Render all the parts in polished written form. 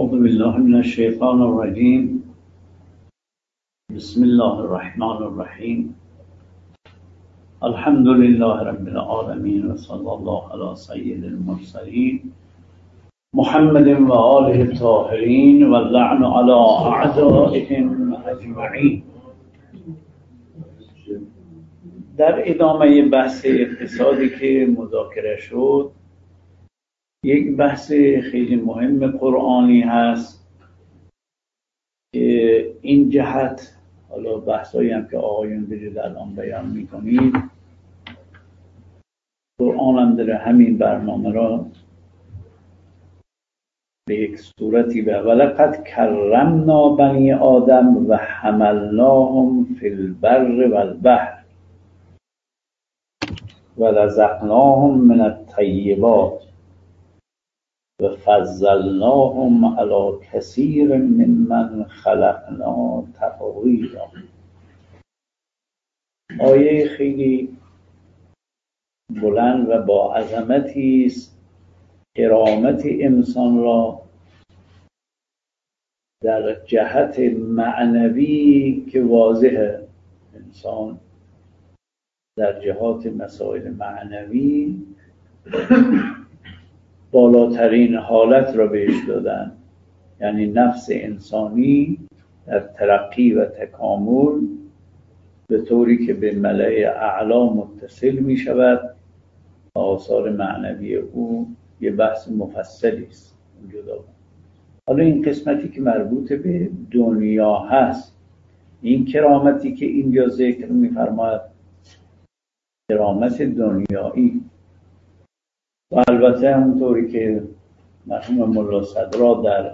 أعوذ بالله من الشيطان الرجيم. بسم الله الرحمن الرحيم. الحمد لله رب العالمين وصلى الله على سيد المرسلين محمد وآله الطاهرين واللعن على أعدائهم أجمعين. در ادامه بحث اقتصادی که مذاکره شد، یک بحث خیلی مهم قرآنی هست که این جهت، حالا بحثایی هم که آقایون دارید الان بیان میکنید، قرآن هم داره همین برنامه را به یک صورتی به ولقد کرمنا بنی آدم و حملناهم فی البر والبحر و رزقناهم من الطیبات و فضلناهم علی کثیر ممن خلقنا تفضیلا. آیه خیلی بلند و با عظمتی است، کرامت انسان را در جهت معنوی که واضحه. انسان در جهات مسائل معنوی بالاترین حالت را بهش دادن، یعنی نفس انسانی در ترقی و تکامل به طوری که به ملأ اعلی متصل می شود. آثار معنوی او یه بحث مفصلی است. حالا این قسمتی که مربوط به دنیا هست، این کرامتی که اینجا ذکر می فرماید کرامت دنیایی، و البته همونطوری که مرحوم ملا صدرا در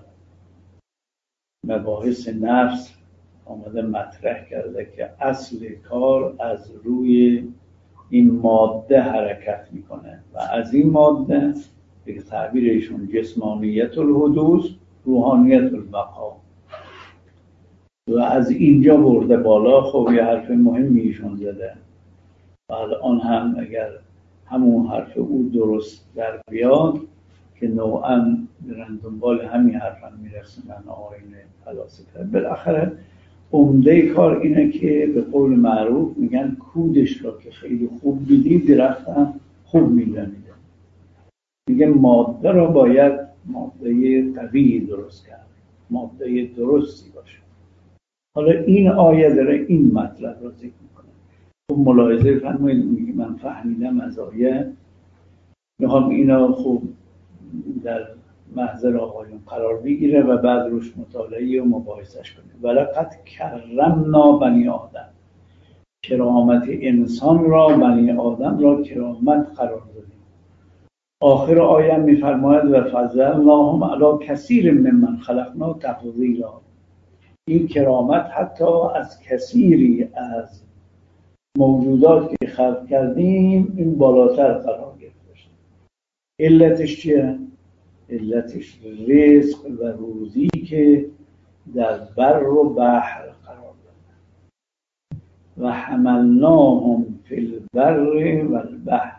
مباحث نفس آمده مطرح کرده که اصل کار از روی این ماده حرکت میکنه و از این ماده به تعبیر ایشون جسمانیت الحدوث، روحانیت البقا، و از اینجا برده بالا. خب یه حرف مهمی ایشون زده و الان هم اگر همون حرف او درست در بیاد که نوعاً برن دنبال همین حرف هم میرسونن آقایون فلاسفه، بالاخره عمده کار اینه که به قول معروف میگن کودش را که خیلی خوب بیدی درخت هم خوب میدمیده. میگه ماده را باید ماده قوی درست کرد، ماده درستی باشه. حالا این آیه داره این مطلب را ذکر میکنه. خب ملاحظه فرمایید، میگه من فهمیدم از آیه، میخوام اینا خوب در محضر آقایون قرار بگیره و بعد روش مطالعه و مباحثش کنیم. ولقد کرمنا بنی آدم، کرامت انسان را، بنی آدم را کرامت قرار دادیم. آخر آیه میفرماید و فضلناهم علی کثیر ممن خلقنا تفضیلا. این کرامت حتی از کثیری از موجودات که خلق کردیم این بالاتر قرار گرفته. علتش چیه؟ علتش رزق و روزی که در بر و بحر قرار داده. و حملناهم فی البر و البحر.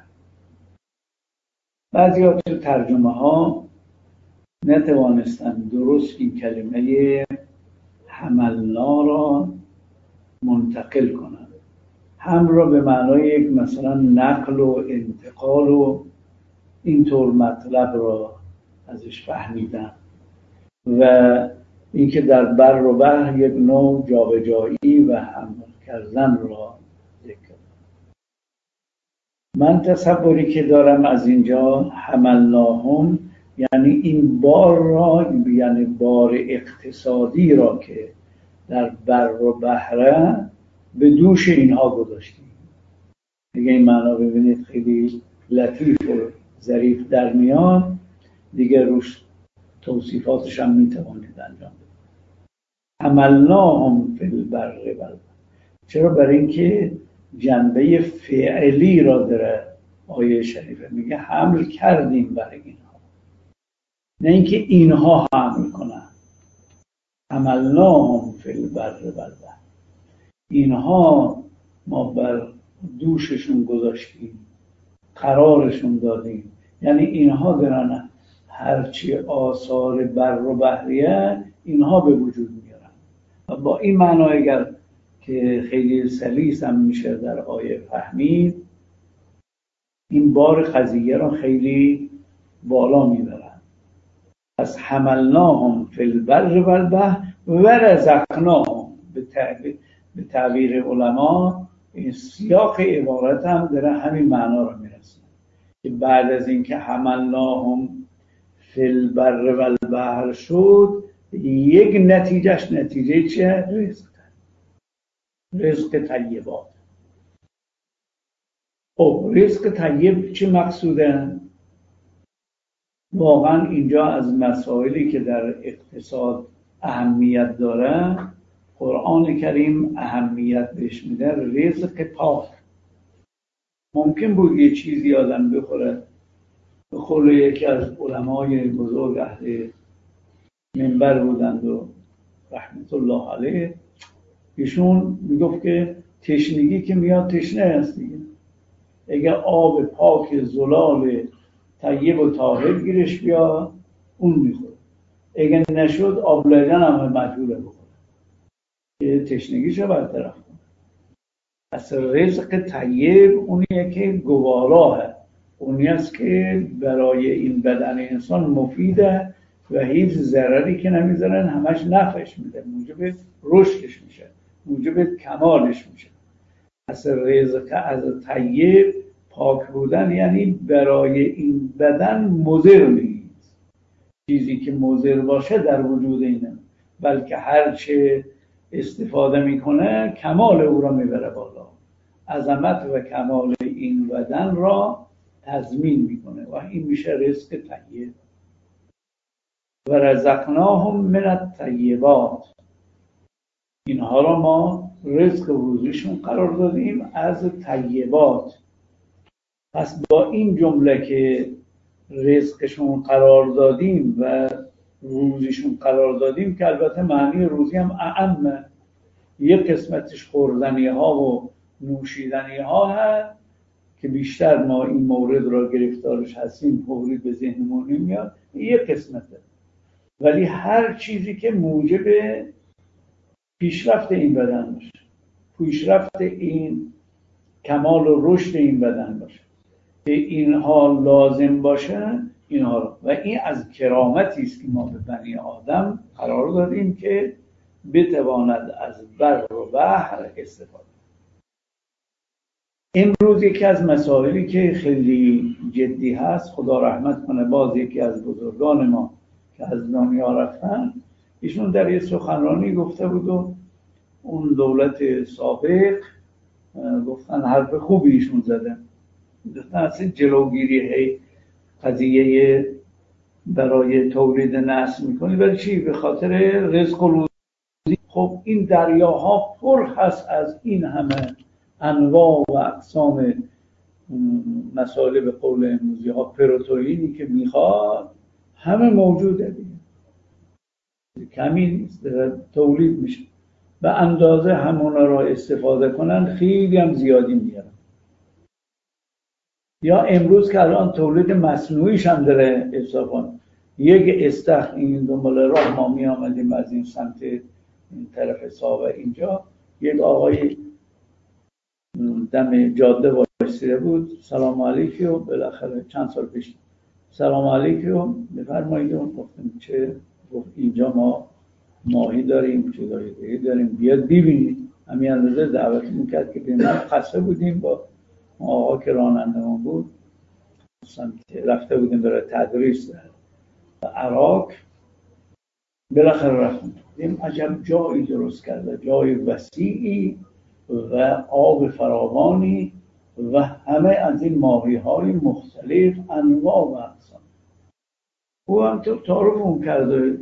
بعضی ها تو ترجمه ها نتوانستن درست این کلمه حملنا را منتقل کنند. حمل را به معنای یک مثلا نقل و انتقال و اینطور مطلب را ازش فهمیدن، و اینکه در بر و بحر یک نوع جابجایی و حمل کردن را ذکر. من تصوری که دارم از اینجا حملناهم یعنی این بار را، یعنی بار اقتصادی را که در بر و بحر به دوش اینها گذاشتیم. دیگه این معنا ببینید خیلی لطیف و ظریف در میان، دیگه روش توصیفاتش هم میتوانید انجام بدید. حملناهم فی البر والبحر. چرا؟ برای اینکه جنبه فعلی را داره آیه شریفه، میگه حمل کردیم برای اینها، نه اینکه اینها حمل کنن. حملناهم فی البر والبحر، اینها ما بر دوششون گذاشتیم، قرارشون دادیم، یعنی اینها دارن هرچی آثار بر و بحریه اینها به وجود میارن. و با این معنا اگر که خیلی سلیس هم میشه در آیه فهمید، این بار قضیه را خیلی بالا میبرن. پس حملناهم فی البر و البحر و رزقناهم. به تعبیر علما این سیاق عبارت هم داره همین معنا رو میرسه که بعد از اینکه حملناهم فی البر و البحر شد، یک نتیجهش نتیجه چیه؟ رزق طیبات. خب رزق طیب چه مقصوده؟ واقعا اینجا از مسائلی که در اقتصاد اهمیت داره، قرآن کریم اهمیت بهش میده. رزق پاک. ممکن بود یه چیزی آدم بخوره. یکی از علمای بزرگ اهل منبر بودند و رحمت الله علیه، ایشون میگفت که تشنگی که میاد تشنه است دیگه. اگر آب پاک زلال طیب و طاهر گیرش بیاد اون میخوره، اگر نشد آب لگن هم مجبوره بخوره که تشنگیشو برطرف کنه. پس رزق طیب اونیه که گواراه، اونی است که برای این بدن انسان مفیده و هیچ ضرری که نمیذارن، همش نفعش میده، موجب رشدش میشه، موجب کمالش میشه. پس رزق از طیب پاک بودن یعنی برای این بدن مضر نیست. چیزی که مضر باشه در وجود اینه، بلکه هرچه استفاده میکنه کمال او را میبره بالا، عظمت و کمال این بدن را تضمین میکنه و این میشه رزق طیب. و رزقناهم من الطیبات، اینها را ما رزق روزیشون قرار دادیم از طیبات. پس با این جمله که رزقشون قرار دادیم و روزیشون قرار دادیم، که البته معنی روزی هم اعمه، یک قسمتش خوردنی ها و نوشیدنی ها هست که بیشتر ما این مورد را گرفتارش هستیم، مورد به ذهنمون نمیاد، یک قسمته. ولی هر چیزی که موجب پیشرفت این بدن باشه، پیشرفت این کمال و رشد این بدن باشه، به اینها لازم باشه، اینها و این از کرامتی است که ما به بنی آدم قرار دادیم که بتواند از بر و بحر استفاده. امروز یکی از مسائلی که خیلی جدی هست، خدا رحمت کنه، باز یکی از بزرگان ما که از دنیا رفتن، ایشون در یه سخنرانی گفته بود و اون دولت سابق گفتن حرف خوبی ایشون زده، گفتن اصلا جلوگیری قضیه برای تولید نسل میکنی، ولی چی؟ به خاطر رزق و روزی. خب این دریاها پر هست از این همه انواع و اقسام مسائل، به قول امروزی ها پروتئینی که میخواد همه موجوده دیگه، کمی نیست، تولید میشه. به اندازه همونا را استفاده کنن خیلی هم زیادی میارن. یا امروز که الان تولید مصنوعیش هم داره اضافه. یک استخر این دنبال راه ما می آمدیم از این سمت این طرف ساوه اینجا، یک آقای دم جاده وایسیده بود، سلام علیکم، بالاخره چند سال پیش سلام علیکم بفرمایید، گفتم چه؟ گفت اینجا ما ماهی داریم، چیزایی دیگه داریم، بیاد ببینید. همین اندازه دعوت میکرد که ببینیم. خسته بودیم، با آقا که رانندمون بود رفته بودیم برای تدریس در عراق، بالاخره رفتیم دیدیم عجب جایی درست کرده، جای وسیعی و آب فراوانی و همه از این ماهی های مختلف انواع و اقسام. او هم تعارفمون کرده،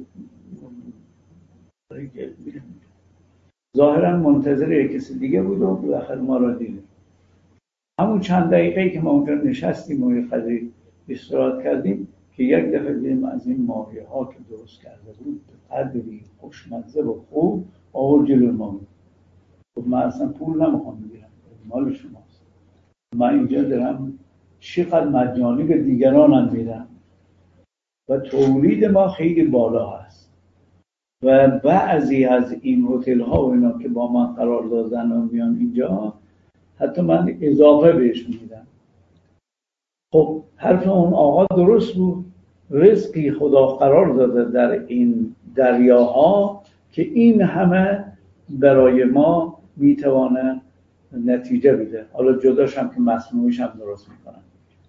ظاهرا منتظر کسی دیگه بود و بالاخره ما را دید. همون چند دقیقه‌ای که ما اونجا نشستیم و یه خیلی استراحت کردیم که یک دفعه دیدیم از این ماهی ها که درست کرده بود به قدری خوشمزه و خوب آورد جلوی ما. خب من اصلا پول نمیخوام بگیرم، مال شماست، من اینجا دارم چقدر مجانی به دیگران هم میدم و تولید ما خیلی بالا هست و بعضی از این هتل ها و اینا که با من قرار دادن و میان اینجا حتی من اضافه بهش میدم. خب حرف اون آقا درست بود، رزقی خدا قرار داده در این دریاها که این همه برای ما میتوانه نتیجه بده. حالا جداش هم که مصنوعیش هم درست میکنن.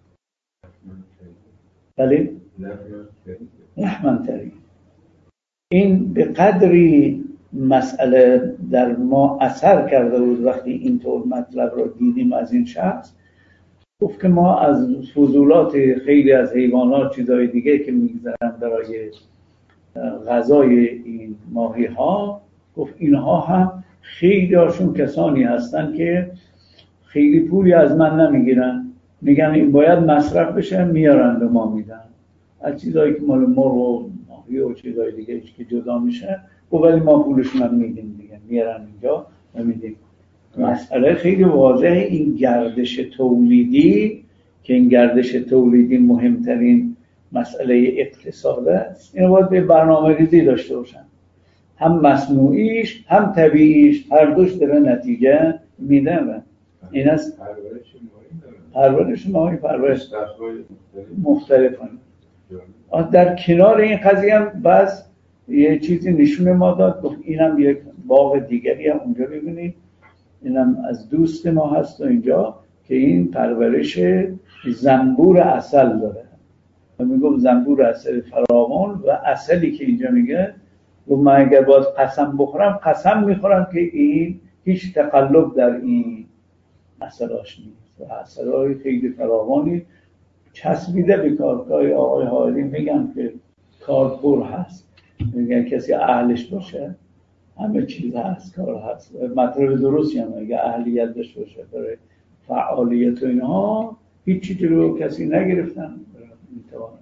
ولی لحمن‌تری این به قدری مسئله در ما اثر کرده بود. وقتی اینطور مطلب رو دیدیم از این شخص، گفت که ما از فضولات خیلی از حیوانات چیزای دیگه که میگذارن برای غذای این ماهی ها، گفت اینها هم خیلی هاشون کسانی هستن که خیلی پولی از من نمیگیرن، میگن این باید مصرف بشه، میارن به ما میدن. از چیزایی که مال مرغ و ماهی و چیزای دیگه که جدا میشه، ولی ما پولشون هم میدیم دیگه، میارن اینجا و میدیم. مسئله خیلی واضحه. این گردش تولیدی که این گردش تولیدی مهمترین مسئله اقتصاده، اینو باید به برنامه‌ریزی داشته باشن، هم مصنوعیش هم طبیعیش، هر دوش داره نتیجه میده. این است پرورش ماهی، پرورش مختلفه. در کنار این قضیه هم بس یه چیزی نشون ما داد، گفت اینم یک باغ دیگری هم اونجا ببینید، اینم از دوست ما هست و اینجا که این پرورش زنبور عسل داره و میگم زنبور عسل فراوان و عسلی که اینجا میگه و من اگر باید قسم بخورم، قسم میخورم که این هیچ تقلب در این عسلاش نیست و عسلای خیلی فراوانی چسبیده به کارگاه آقای حائری. میگن که کارپور هست، میگن کسی اهلش باشه همه چیز هست، کار هست، مطلب درستی هم اگه اهلیت داشته باشه برای فعالیت و اینها، هیچ چیزی رو کسی نگرفتن میتوانه.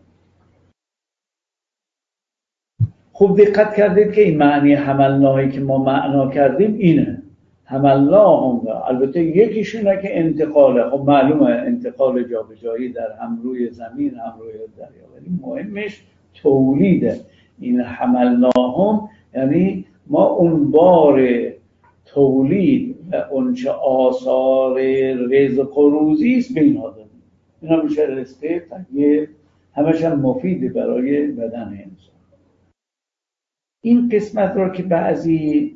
خوب دقت کردید که این معنی حملناهی که ما معنا کردیم اینه، حملناهم. البته یکیشونه که انتقاله، خب معلومه انتقال جابجایی در هم روی زمین هم روی دریا، ولی مهمش تولیده. این حملناهم یعنی ما اون بار تولید و اونچه آثار رزق و روزی است به اینها دادیم. اینا میشه رزقه تقیه، همش هم مفیده برای بدن انسان. این قسمت رو که بعضی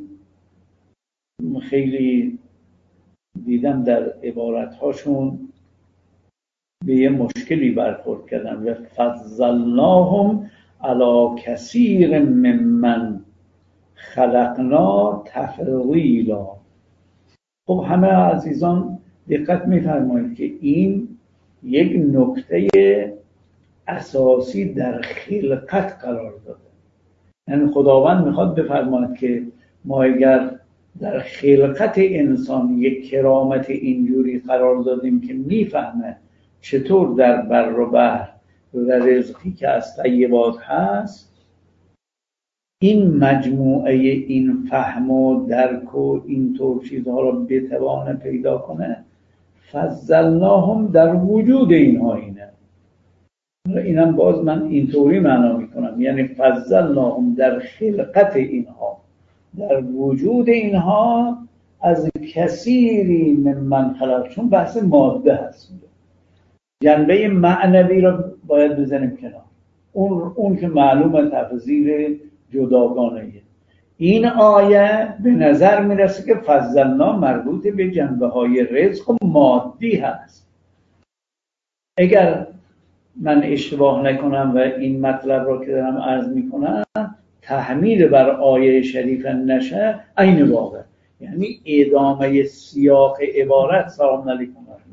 خیلی دیدم در عبارتهاشون به یه مشکلی برخورد کردن و فضلناهم علی کثیر ممن خلقنا تفضیلا. خب همه عزیزان دقت می‌فرمایید که این یک نکته اساسی در خلقت قرار داده. یعنی خداوند میخواد بفرماید که ما اگر در خلقت انسان یک کرامت اینجوری قرار دادیم که میفهمه چطور در بر و بحر و رزقی که از طیبات هست، این مجموعه این فهم و درک و این طور چیزها را بتوانه پیدا کنه. فضلناهم در وجود اینها اینه. اینم باز من اینطوری معنا میکنم، یعنی فضلناهم در خلقت اینها، در وجود اینها، از کثیری من خلق. چون بحث ماده هست، جنبه معنوی را باید بزنیم کنار. اون که معلومه تفضیل جداگانه. این آیه به نظر میرسه که فضلنا مربوط به جنبه های رزق و مادی هست. اگر من اشتباه نکنم و این مطلب را که دارم عرض میکنم تحمیل بر آیه شریف نشه، عین واقع، یعنی ادامه سیاق عبارت. سلام علیکم.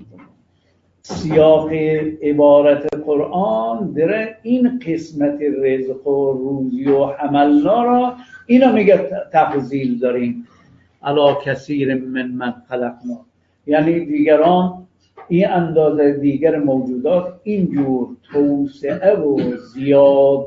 سیاق عبارت قرآن داره این قسمت رزق و روزی و حملنا را اینا میگه تفضیل داریم علی کثیر من خلقنا، یعنی دیگران این اندازه دیگر موجودات اینجور توسعه و زیاد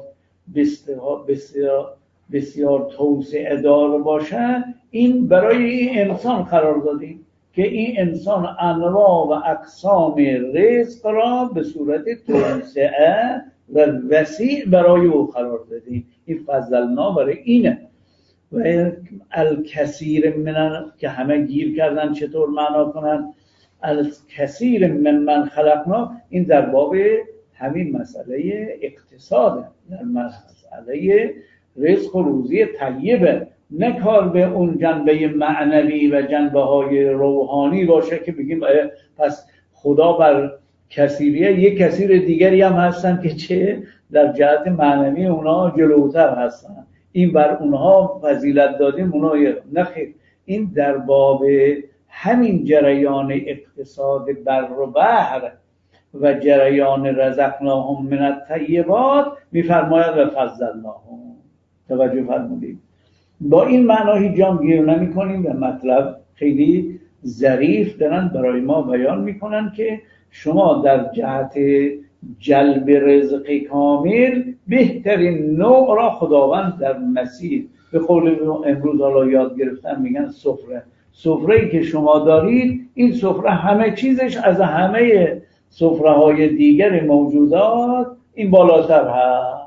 بسیار توسعه دار باشه، این برای این انسان قرار دادیم که این انسان انواع و اقسام رزق را به صورت توسعه و وسیع برای او قرار دادیم. این فضلنا برای اینه. و الکثیر من که همه گیر کردن چطور معنا کنن الکثیر من خلقنا، این در باب همین مسئله اقتصاده، در مسئله رزق و روزی طیبه، نه کار به اون جنبه معنوی و جنبه های روحانی باشه که بگیم پس خدا بر کثیریه یک کثیر دیگری هم هستن که چه در جهت معنوی اونا جلوتر هستن، این بر اونها فضیلت دادیم اونا نخیر. این در باب همین جریان اقتصاد بر و بحر و جریان رزقناهم من الطیبات میفرماید و فضلناهم. توجه فرمودید؟ با این معنا هیچ جا گیر نمی کنیم و مطلب خیلی ظریف دارن برای ما بیان میکنن که شما در جهت جلب رزق کامل بهترین نوع را خداوند در مسیر به قول امروز حالا یاد گرفتن میگن سفره‌ای که شما دارید، این سفره همه چیزش از همه سفره‌های دیگر موجودات این بالاتر هست.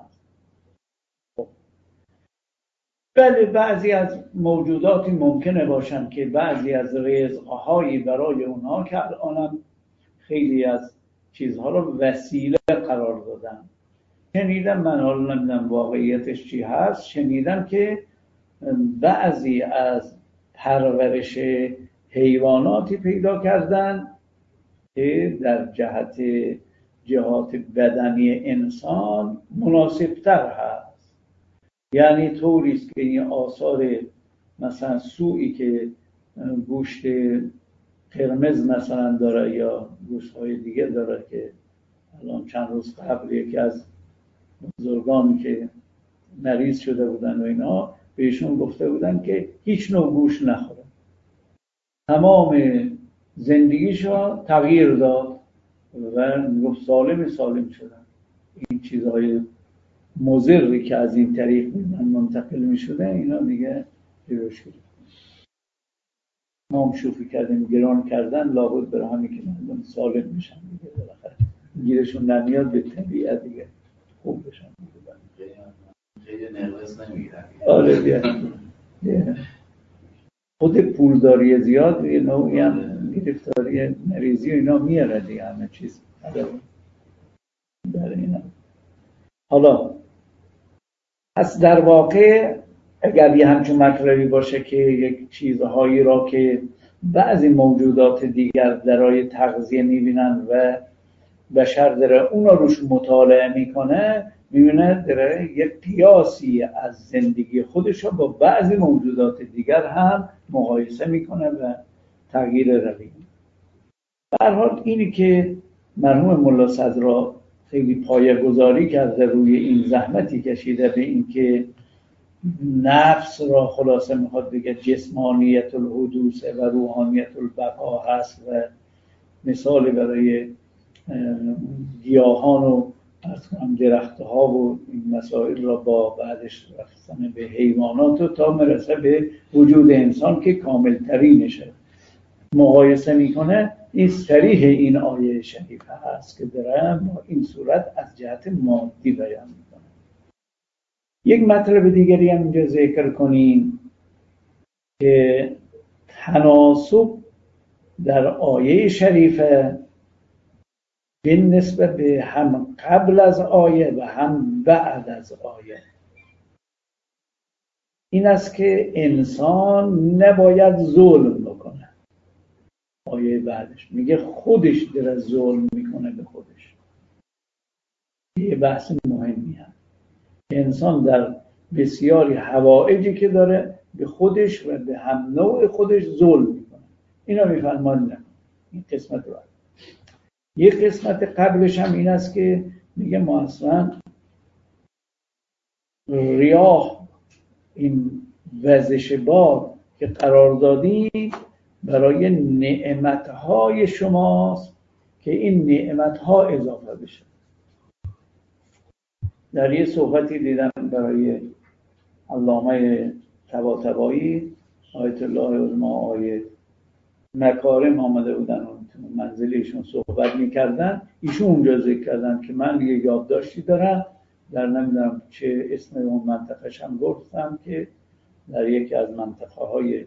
بله بعضی از موجوداتی ممکنه باشن که بعضی از رزق‌هایی برای اونها که الانم خیلی از چیزها رو وسیله قرار دادن. شنیدم، من حالا نمیدونم واقعیتش چی هست، شنیدم که بعضی از پرورش حیواناتی پیدا کردن که در جهات بدنی انسان مناسبتر هست. یعنی طوریست که این آثار مثلا سوئی که گوشت قرمز مثلا داره یا گوشت‌های دیگه داره که الان چند روز قبل یکی از بزرگانی که مریض شده بودن و اینا بهشون گفته بودن که هیچ نوع گوشت نخوره، تمام زندگیشو تغییر داد و گفت سالم شدن. این چیزهای مضری که از این طریق منتقل می شده اینا دیگه جلوش گرفتن. ما هم شوخی کردیم گران کردن لابد برای همین که مردم سالم میشن دیگه، بالاخره گیرشون نمیاد به طبیعت دیگه خوب بشن دیگه. خیلی نقص نمیگیرن. آره بیا خود پولداری زیاد یه نوعی هم گرفتاری مریضی و اینا میاره دیگه همه چیز در اینا. حالا پس در واقع اگر یه همچون مطلبی باشه که یک چیزهایی را که بعضی موجودات دیگر درای تغذیه میبینن و بشر داره اون رو روش مطالعه میکنه، میبینه داره یک قیاسی از زندگی خودش رو با بعضی موجودات دیگر هم مقایسه میکنه و تغییر روی. به هر حال اینی که مرحوم ملا صدرا خیلی پایه‌گذاری کرده روی این زحمتی کشیده به این که نفس را خلاصه میخواد بگه جسمانیت الحدوث و روحانیت البقا هست و مثال برای گیاهان و درختها و این مسائل را با بعدش رفتن به حیوانات و تا مرسه به وجود انسان که کامل ترینشه مقایسه میکنه. این صریح این آیه شریفه هست که داره با این صورت از جهت مادی بیان میکنه. یک مطلب دیگری هم اینجا ذکر کنیم که تناسب در آیه شریفه به نسبت به هم قبل از آیه و هم بعد از آیه این است که انسان نباید ظلم بکنه. آیه بعدش میگه خودش داره ظلم میکنه به خودش. یه بحث مهمی هست. انسان در بسیاری حوائجی که داره به خودش و به هم نوع خودش ظلم میکنه. اینا میفرمان نکن. این قسمت رو یک قسمت قبلش هم این است که میگه ما اصلا ریاح این وزش باد که قرار دادیم برای نعمتهای شماست که این نعمتها اضافه بشه. در یه صحبتی دیدم برای علامه طباطبایی آیت الله عظما آیه مکارم آمده بودن و تو منزل ایشون صحبت میکردن، ایشون اونجا ذکر کردن که من یه یادداشتی دارم در نمیدونم چه اسم اون منطقه‌ش هم گفتم که در یکی از منطقه های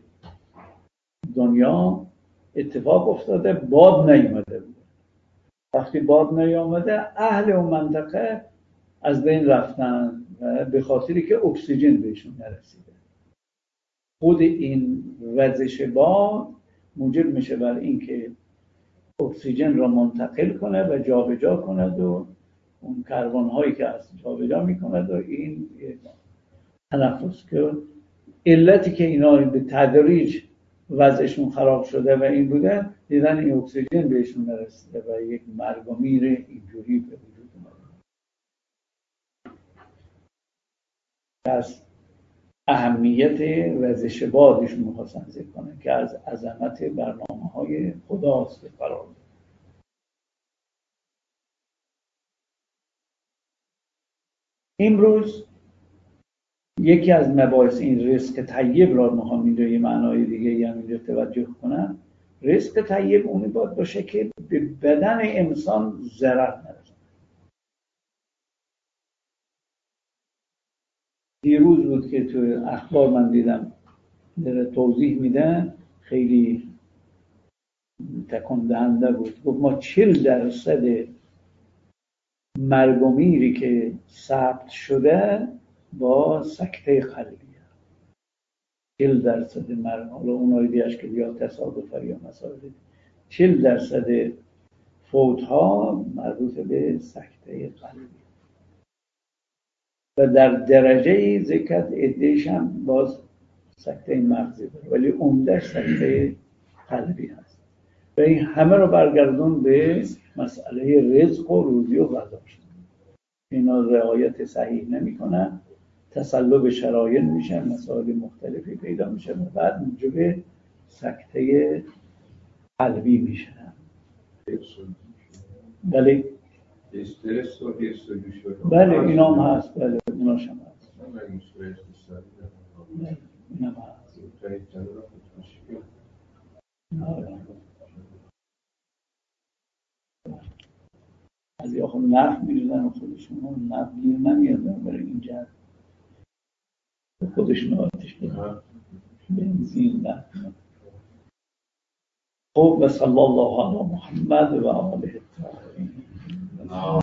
دنیا اتفاق افتاده باد نیامده بود. وقتی باد نیامده اهل اون منطقه از بین رفتن به خاطری که اکسیژن بهشون نرسیده. خود این وزش باد موجب میشه بر اینکه اکسیژن را منتقل کنه و جابجا کند و اون کربن هایی که از جابجا میکند و این تنفس که علتی که اینا به تدریج وضعشون خراب شده و این بوده، دیدن این اکسیژن بهشون نرسیده و یک مرگ و میر اینجوری به وجود اومده. پس اهمیت وزش بادش میخواستن ذکر کنن که از عظمت برنامه‌های خداست قرار داره. امروز یکی از مباحث این رزق طیب را میخوام اینجا یه معنای دیگه هم اینجا توجه کنم. رزق طیب اونی باید باشه که به بدن انسان ضرر نرسه. دیروز بود که تو اخبار من دیدم داره توضیح میدن، خیلی تکان دهنده بود. گفت ما 40% مرگ و میری که ثبت شده با سکته قلبی، 40% مرگ، حالا اونایی دیگه‌اش که یا تصادفی یا مسائل، 40% فوت ها مربوط به سکته قلبی و در درجه ذکر عده‌اش هم باز سکته مغزی داره، ولی عمده‌اش سکته قلبی هست و این همه رو برگردون به مسئله رزق و روزی و غذا شد. اینا رعایت صحیح نمی‌کنن، تسلب شرایط میشه، مسائل مختلفی پیدا میشه و بعد موجب سکته قلبی میشه. بله استرس و حس و جوش بله اینا هم هست، بله اوناش هم هست، بله اینا هم هست. از یا خود نفت میریزن و خودشون هم نفت گیر نمیادن برای این جهت خودشون آتش بدن بنزین نفت. خب و صلی الله علی محمد و آله الطاهرین.